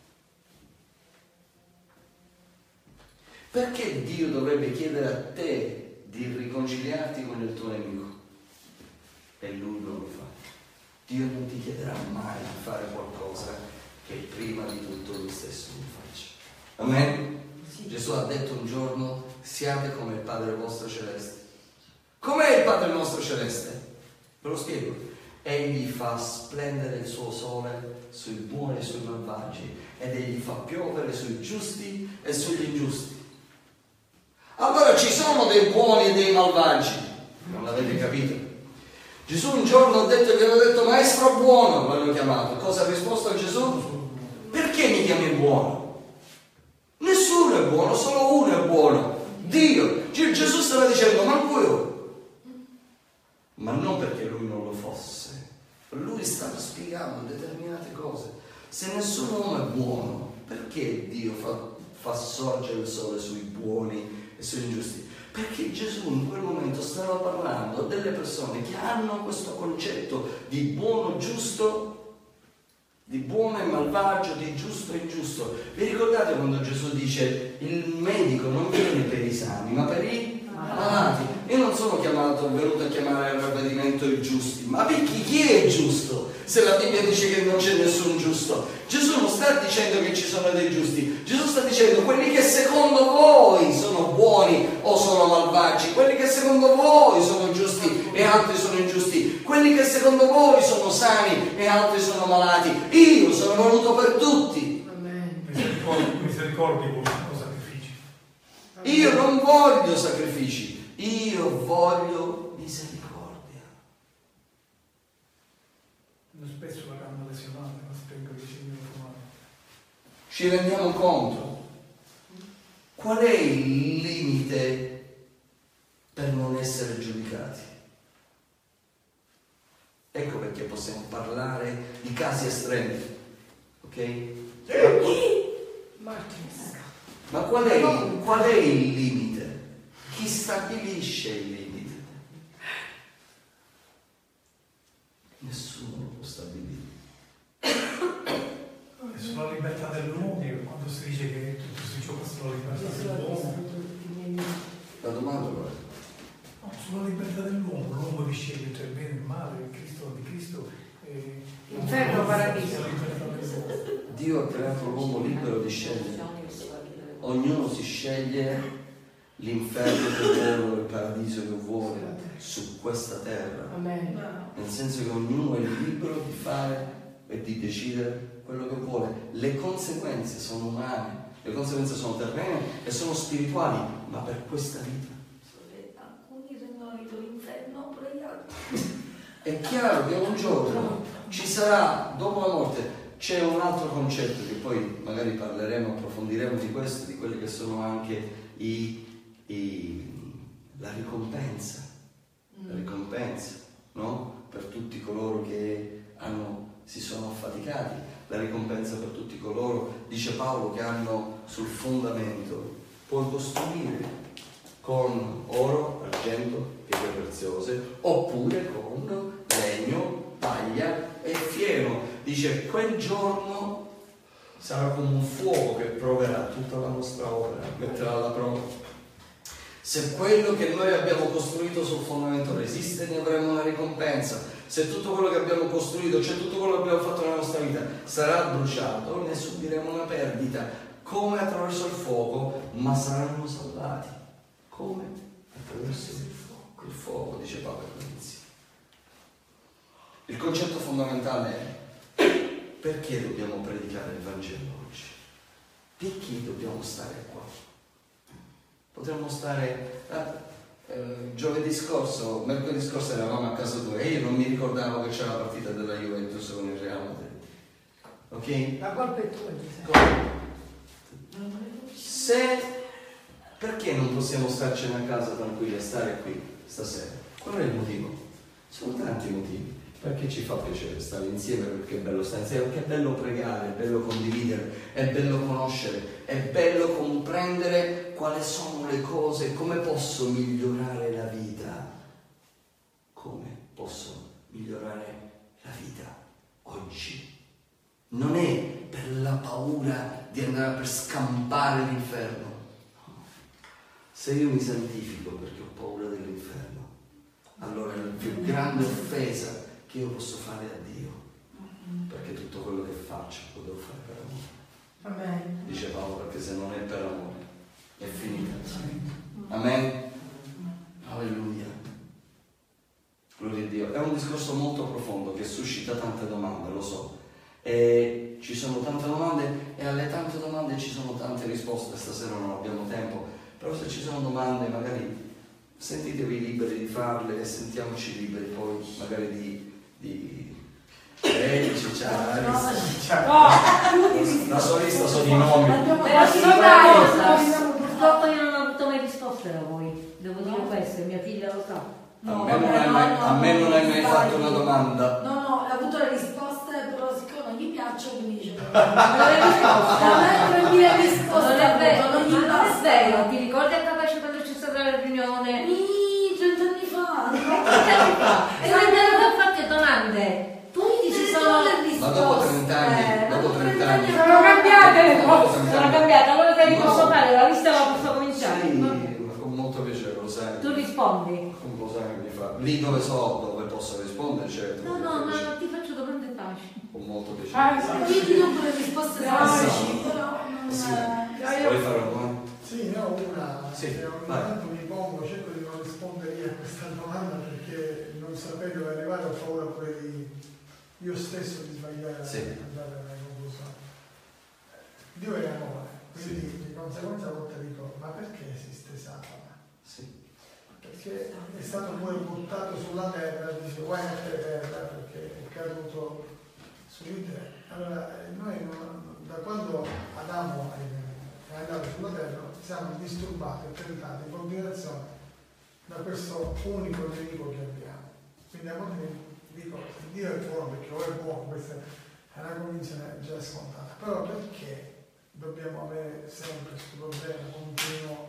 S1: Perché Dio dovrebbe chiedere a te di riconciliarti con il tuo nemico e Lui non lo fa? Dio non ti chiederà mai di fare qualcosa che prima di tutto Lui stesso non faccia. Amen? Sì. Gesù ha detto un giorno: siate come il Padre vostro celeste. Com'è il Padre nostro celeste? Ve lo spiego. Egli fa splendere il suo sole sui buoni e sui malvagi ed egli fa piovere sui giusti e sugli ingiusti. Allora ci sono dei buoni e dei malvagi, non l'avete capito? Gesù un giorno ha detto, gli hanno detto maestro buono, l'hanno chiamato. Cosa ha risposto a Gesù? Perché mi chiami buono? Nessuno è buono, solo uno è buono, Dio. Gesù stava dicendo, ma io, ma non perché lui non lo fosse. Lui stava spiegando determinate cose. Se nessun uomo è buono, perché Dio fa, fa sorgere il sole sui buoni e sugli ingiusti? Perché Gesù in quel momento stava parlando a delle persone che hanno questo concetto di buono giusto, di buono e malvagio, di giusto e ingiusto. Vi ricordate quando Gesù dice il medico non viene per i sani ma per i malati? Io non sono chiamato, venuto a chiamare al ravvedimento i giusti, ma perché chi è giusto? Se la Bibbia dice che non c'è nessun giusto. Gesù non sta dicendo che ci sono dei giusti, Gesù sta dicendo quelli che secondo voi sono buoni o sono malvagi, quelli che secondo voi sono giusti e altri sono ingiusti, quelli che secondo voi sono sani e altri sono malati. Io sono venuto per tutti.
S2: Amen. Misericordi, misericordi con i sacrifici.
S1: Io non voglio sacrifici, io voglio misericordia.
S2: Spesso la gamba lesionata, la spengo di segno umano.
S1: Ci rendiamo conto? Qual è il limite per non essere giudicati? Ecco perché possiamo parlare di casi estremi, ok? Ma qual è, qual è il limite? Chi stabilisce il limite? Nessuno lo può stabilire.
S2: È sulla libertà dell'uomo, quando si dice che tutto si gioca sulla libertà dell'uomo.
S1: La domanda qual è?
S2: No, sulla libertà dell'uomo, l'uomo vi sceglie tra il bene e il male, il Cristo di Cristo. E...
S5: Inferno, paradiso.
S1: Dio ha creato l'uomo libero di scegliere. Ognuno si sceglie l'inferno che vuole, il paradiso che vuole su questa terra.
S5: Amen.
S1: Nel senso che ognuno è libero di fare e di decidere quello che vuole. Le conseguenze sono umane, le conseguenze sono terrene e sono spirituali, ma per questa vita.
S5: Alcuni rendono l'inferno, pure gli altri.
S1: È chiaro che un giorno ci sarà, dopo la morte, c'è un altro concetto che poi magari parleremo, approfondiremo di questo, di quelli che sono anche i, i, la ricompensa, la ricompensa, no? Per tutti coloro che hanno, si sono affaticati, la ricompensa per tutti coloro, dice Paolo, che hanno sul fondamento, puoi costruire con oro, argento, pietre preziose, oppure con legno, paglia e fieno. Dice, quel giorno sarà come un fuoco che proverà tutta la nostra opera, metterà alla prova. Se quello che noi abbiamo costruito sul fondamento resiste, ne avremo una ricompensa. Se tutto quello che abbiamo costruito, cioè tutto quello che abbiamo fatto nella nostra vita, sarà bruciato, ne subiremo una perdita, come attraverso il fuoco, ma saranno salvati. Come? Attraverso il fuoco. Il fuoco, dice Paolo ai Corinzi. Il concetto fondamentale è: perché dobbiamo predicare il Vangelo oggi? Perché dobbiamo stare qua? Potremmo stare... Eh, eh, giovedì scorso, mercoledì scorso eravamo a casa tua e io non mi ricordavo che c'era la partita della Juventus con il Real Madrid. Ok?
S5: La colpa è tua,
S1: Se... Perché non possiamo starcene a casa tranquilli e stare qui stasera? Qual è il motivo? Sono tanti motivi. Perché ci fa piacere stare insieme, perché è bello stare insieme, perché è bello pregare, è bello condividere, è bello conoscere, è bello comprendere quali sono le cose, come posso migliorare la vita. Come posso migliorare la vita oggi? Non è per la paura di andare per scampare l'inferno. Se io mi santifico perché ho paura dell'inferno, allora è la più grande offesa che io posso fare a Dio, perché tutto quello che faccio lo devo fare per amore.
S5: Amen.
S1: Dice Paolo, perché se non è per amore è finita. Amen. Alleluia. Gloria a Dio. È un discorso molto profondo che suscita tante domande, lo so. E ci sono tante domande e alle tante domande ci sono tante risposte. Stasera non abbiamo tempo, però se ci sono domande magari sentitevi liberi di farle e sentiamoci liberi poi magari di... di... Eh, ciao, la solista sono i nomi.
S5: Però sì, una cosa, purtroppo io non ho avuto mai risposte da voi, devo dire questo, mia figlia lo sa.
S1: A me non hai mai, a me non hai mai fatto una domanda.
S7: No, no, ha avuto le risposte, però siccome non gli piacciono, mi dice
S5: Non è risposta.
S7: non è tremila risposte,
S5: Non è vero,
S7: non gli
S5: non è
S7: basta.
S5: vero, ti ricordi a Capace quando c'è stata la riunione?
S7: Mi, trent'anni fa.
S5: E non mi hanno fatto domande. Tutti si sono...
S1: Ma dopo trent'anni, dopo trent'anni.
S5: Sono cambiate le
S1: Dopo
S5: cose,
S1: trent'anni.
S5: sono cambiate, allora te li
S1: No.
S5: posso fare, la lista la posso cominciare.
S1: Sì, ma con molto piacere, lo sai.
S5: Tu rispondi.
S1: Con lo sai che mi fa. Lì dove so, dove posso rispondere, certo.
S5: No,
S1: con
S5: no,
S1: molto piacere.
S5: ma ti faccio domande facili.
S1: Con molto piacere.
S3: Ah, sì.
S7: Io ti do pure risposte facili, però non
S1: Sì.
S7: è...
S1: Vuoi fare una domanda?
S8: Sì, ne ho una.
S1: Sì,
S8: Se ogni
S1: vai.
S8: tanto mi pongo, cerco di non rispondere io a questa domanda perché non saprei dove arrivare, ho paura pure di io stesso di sbagliare
S1: Sì.
S8: a andare alla conclusione. Dio è amore, quindi di conseguenza a volte dico, ma perché esiste Satana?
S1: Sì.
S8: Perché è stato pure buttato sulla terra, dice guai a te terra perché è caduto su di te. Allora noi non- da quando Adamo è andato sulla terra siamo disturbati e tentati in continuazione da questo unico nemico che abbiamo. Quindi a volte dico, Dio è buono perché o è buono, questa è una convinzione già scontata, però perché dobbiamo avere sempre questo problema continuo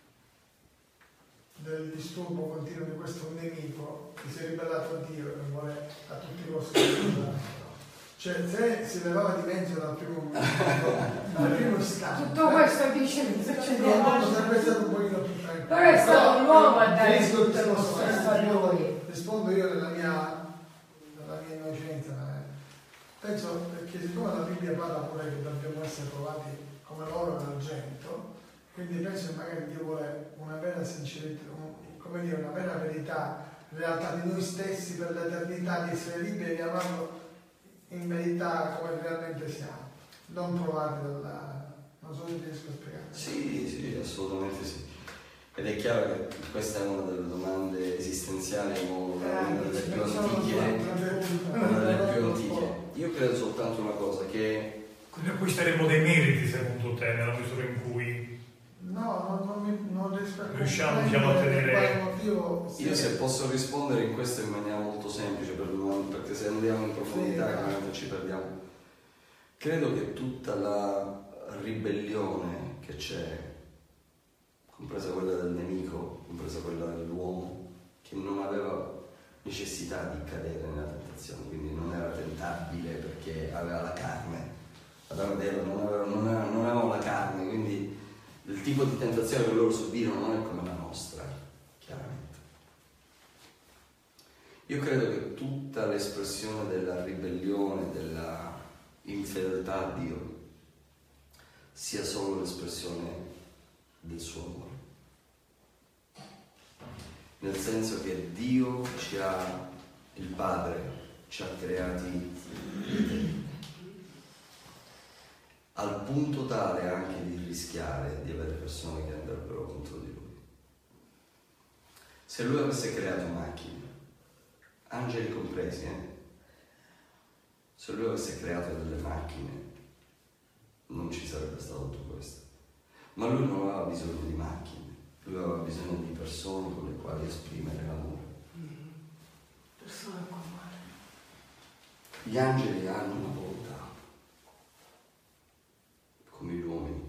S8: del disturbo continuo di questo nemico che si è ribellato a Dio e vuole a tutti i costi aiutarlo? Cioè, se si levava di mezzo dal primo, dal primo istante,
S3: Tutto questo dice che
S8: il
S3: succedeva.
S8: mondo sarebbe stato un pochino più tranquillo.
S3: Però è stato l'uomo a dare
S8: Finisco il
S3: tutte le
S8: discorso,
S3: stesso
S8: eh,
S3: a
S8: io
S3: noi.
S8: rispondo io nella mia, nella mia innocenza. eh. Penso che siccome la Bibbia parla pure che dobbiamo essere provati come l'oro e l'argento, quindi penso che magari Dio vuole una vera sincerità, un- come dire, una vera verità, realtà di noi stessi per l'eternità, di essere liberi di amarlo in verità come realmente siamo, non provati dalla... non so se riesco a spiegare.
S1: Sì, sì, assolutamente sì. Ed è chiaro che questa è una delle domande esistenziali, una delle più antiche, una delle più antiche. Io credo soltanto una cosa, che
S2: Quindi acquisteremo dei meriti secondo te nella misura in cui
S8: No, non, non, mi, non riesco a
S2: riusciamo diciamo, a
S8: comprendere
S2: tenere...
S8: per quale motivo
S1: io se posso rispondere in questo in maniera molto semplice, per non- perché se andiamo in profondità
S8: Sì.
S1: chiaramente ci perdiamo. Credo che tutta la ribellione che c'è, compresa quella del nemico, compresa quella dell'uomo, che non aveva necessità di cadere nella tentazione, quindi non era tentabile perché aveva la carne. Adamo ed Eva non avevano, non avevano, non avevano la carne, quindi il tipo di tentazione che loro subirono non è come la nostra, chiaramente. Io credo che tutta l'espressione della ribellione, della infedeltà a Dio, sia solo l'espressione del suo amore. Nel senso che Dio ci ha, il Padre, ci ha creati al punto tale anche di rischiare di avere persone che andrebbero contro di Lui. Se Lui avesse creato macchine, angeli compresi, eh? Se Lui avesse creato delle macchine, non ci sarebbe stato tutto questo. Ma Lui non aveva bisogno di macchine, Lui aveva bisogno di persone con le quali esprimere l'amore.
S7: Persone con male.
S1: Gli angeli hanno una volontà, come gli uomini.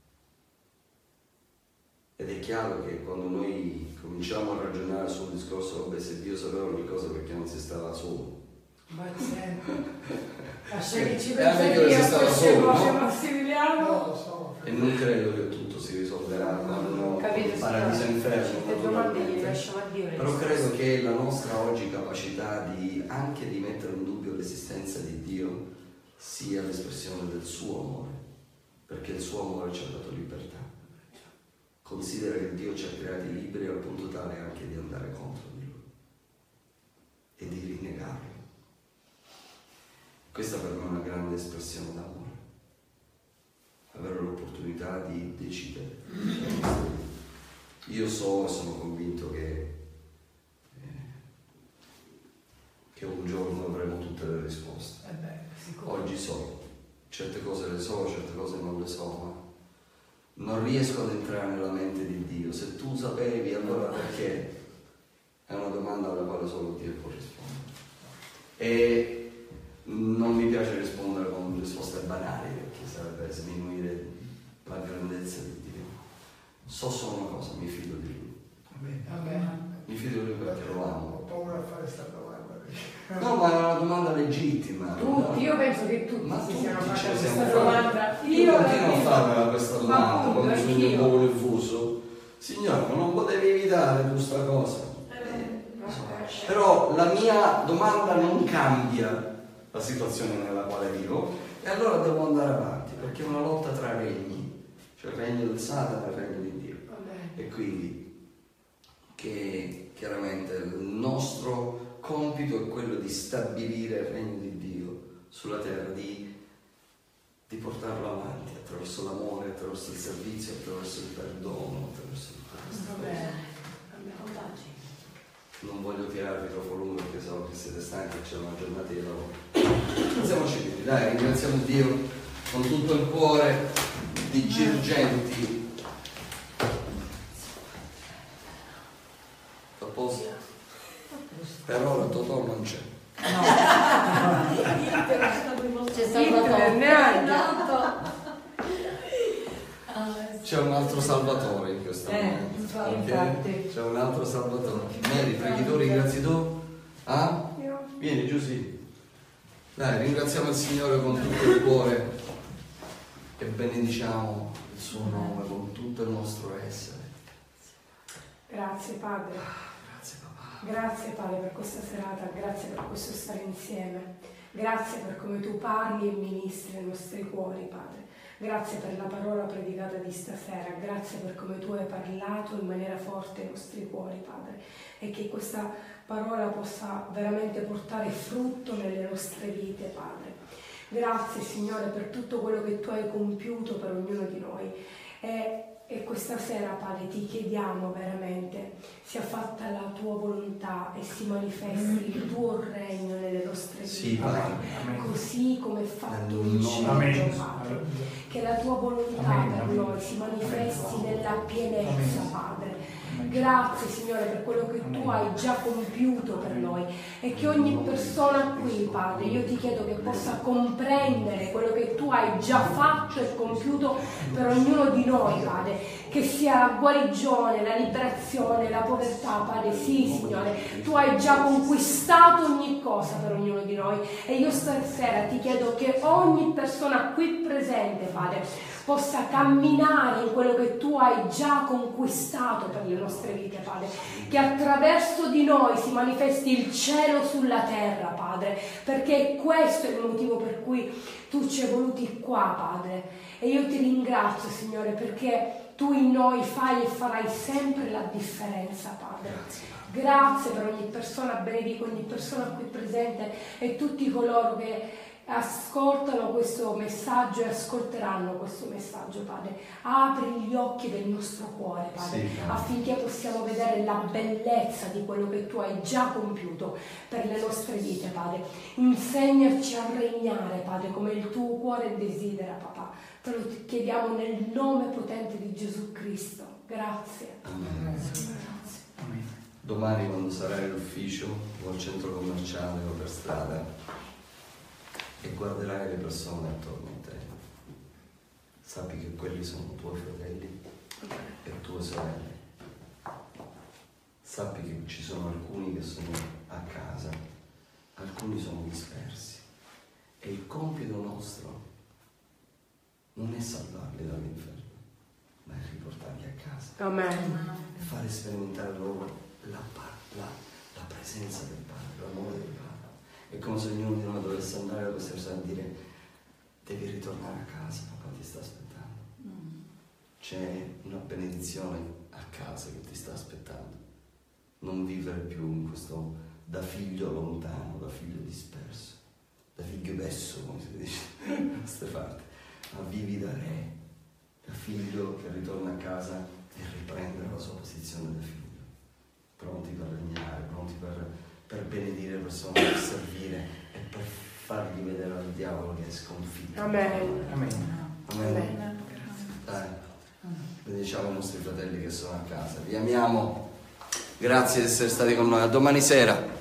S1: Ed è chiaro che quando noi cominciamo a ragionare sul discorso, vabbè, se Dio sapeva ogni cosa perché non si stava solo.
S3: Ma sempre. Lascia che ci
S1: E anche
S3: pensa
S1: che
S3: Dio
S1: si
S3: a
S1: stava
S3: queste
S1: solo,
S3: cose,
S1: no?
S3: Massimiliano.
S8: No, lo so.
S1: E non credo che tutto si risolverà quando
S4: Capito,
S1: paradiso e inferno,
S4: le domande gli
S1: naturalmente.
S4: lasciamo a Dio.
S1: Però credo che la nostra oggi capacità di anche di mettere in dubbio l'esistenza di Dio sia l'espressione del suo amore, perché il suo amore ci ha dato libertà. Considera che Dio ci ha creati liberi al punto tale anche di andare contro di Lui e di di rinnegarlo. Questa per me è una grande espressione d'amore, avere l'opportunità di decidere. Io so e sono convinto che, eh, che un giorno avremo tutte le risposte.
S2: Eh beh, sicuro.
S1: Oggi so, certe cose le so, certe cose non le so, ma non riesco ad entrare nella mente di Dio. Se tu sapevi, allora perché? È una domanda alla quale solo Dio può rispondere. E non mi piace rispondere con risposte banali, perché sarebbe sminuire la grandezza di Dio. So solo una cosa, mi fido di Lui. Mi fido di Lui perché lo amo.
S8: Ho paura a fare questa domanda.
S1: No, ma è una domanda legittima.
S3: Tutti,
S1: no?
S3: io penso che tutti
S1: Ma
S3: si
S1: tutti
S3: siano
S1: ce
S3: fatti
S1: ne
S3: questa
S1: siamo
S3: domanda.
S1: fatti.
S3: Io
S1: Io continuo a
S3: la-
S1: farmela questa domanda
S3: appunto,
S1: quando sono un
S3: anch'io.
S1: po' confuso. Signore, ma non potevi evitare questa cosa? Però la mia domanda non cambia la situazione nella quale vivo e allora devo andare avanti, perché è una lotta tra regni, cioè il regno del Satana e il regno di Dio. E quindi che chiaramente il nostro compito è quello di stabilire il regno di Dio sulla terra, di, di portarlo avanti attraverso l'amore, attraverso il servizio, attraverso il perdono, attraverso tutto questo. Non voglio tirarvi troppo lungo perché so che siete stanchi e c'è una giornata di lavoro. Alziamoci piedi, dai, ringraziamo Dio con tutto il cuore di Girgenti. A posto? Però la Totò non c'è.
S5: C'è Salvatore.
S7: Neanche.
S1: C'è un altro Salvatore in questo
S5: Eh,
S1: momento.
S5: infatti,
S1: ok?
S5: infatti.
S1: C'è un altro Salvatore. Mary, preghi tu, ringrazi tu? Ah? Vieni giù, sì. Dai, ringraziamo il Signore con tutto il cuore e benediciamo il suo nome con tutto il nostro essere.
S3: Grazie Padre,
S1: Grazie papà.
S3: grazie Padre per questa serata, grazie per questo stare insieme, grazie per come tu parli e ministri nei nostri cuori Padre, grazie per la parola predicata di stasera, grazie per come tu hai parlato in maniera forte ai nostri cuori Padre e che questa parola possa veramente portare frutto nelle nostre vite Padre. Grazie Signore per tutto quello che tu hai compiuto per ognuno di noi e E questa sera, Padre, ti chiediamo veramente sia fatta la tua volontà e si manifesti il tuo regno nelle nostre vite,
S1: Sì, Padre.
S3: così come è fatto
S1: Nel
S3: in
S1: nome
S3: cielo,
S2: di Gesù.
S3: Padre. Che la tua volontà
S2: Amen.
S3: per noi si manifesti nella pienezza, Padre. Grazie, Signore, per quello che tu hai già compiuto per noi e che ogni persona qui, Padre, io ti chiedo che possa comprendere quello che tu hai già fatto e compiuto per ognuno di noi, Padre. Che sia la guarigione, la liberazione, la povertà, Padre. Sì, Signore, tu hai già conquistato ogni cosa per ognuno di noi e io stasera ti chiedo che ogni persona qui presente, Padre, possa camminare in quello che tu hai già conquistato per le nostre vite, Padre. Che attraverso di noi si manifesti il cielo sulla terra, Padre, perché questo è il motivo per cui tu ci hai voluti qua, Padre. E io ti ringrazio, Signore, perché tu in noi fai e farai sempre la differenza, Padre. Grazie per ogni persona, benedico ogni persona qui presente e tutti coloro che ascoltano questo messaggio e ascolteranno questo messaggio, Padre. Apri gli occhi del nostro cuore, Padre,
S1: Sì, Padre.
S3: affinché possiamo vedere la bellezza di quello che tu hai già compiuto per le nostre vite, Padre. Insegnaci a regnare, Padre, come il tuo cuore desidera, papà. Te lo chiediamo nel nome potente di Gesù Cristo. Grazie.
S1: Amen.
S2: Amen.
S1: Domani quando sarai all'ufficio o al centro commerciale o per strada e guarderai le persone attorno a te, sappi che quelli sono tuoi fratelli e tue sorelle. Sappi che ci sono alcuni che sono a casa, alcuni sono dispersi e il compito nostro non è salvarli dall'inferno, ma è riportarli a casa
S3: Amen.
S1: e fare sperimentare loro la, la, la presenza del Padre, l'amore del Padre. È come se ognuno di noi dovesse andare a questa persona e dire: devi ritornare a casa, papà ti sta aspettando. C'è una benedizione a casa che ti sta aspettando. Non vivere più in questo da figlio lontano, da figlio disperso, da figlio besso, come si dice da queste parti, ma vivi da re, da figlio che ritorna a casa e riprende la sua posizione da figlio, pronti per regnare, pronti per, per benedire le persone, per servire e per fargli vedere al diavolo che è sconfitto.
S3: Amen.
S6: Amen.
S1: Amen. Dai, benediciamo i nostri fratelli che sono a casa. Vi amiamo. Grazie di essere stati con noi. A domani sera.